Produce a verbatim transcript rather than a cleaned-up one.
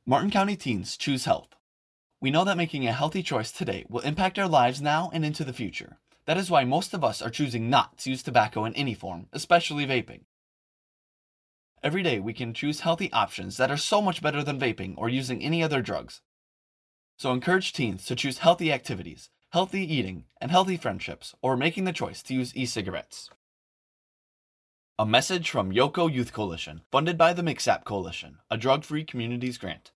Martin County teens choose health. We know that making a healthy choice today will impact our lives now and into the future. That is why most of us are choosing not to use tobacco in any form, especially vaping. Every day we can choose healthy options that are so much better than vaping or using any other drugs. So encourage teens to choose healthy activities, healthy eating, and healthy friendships, or making the choice to use e-cigarettes. A message from Yoko Youth Coalition, funded by the MixApp Coalition, a drug-free communities grant.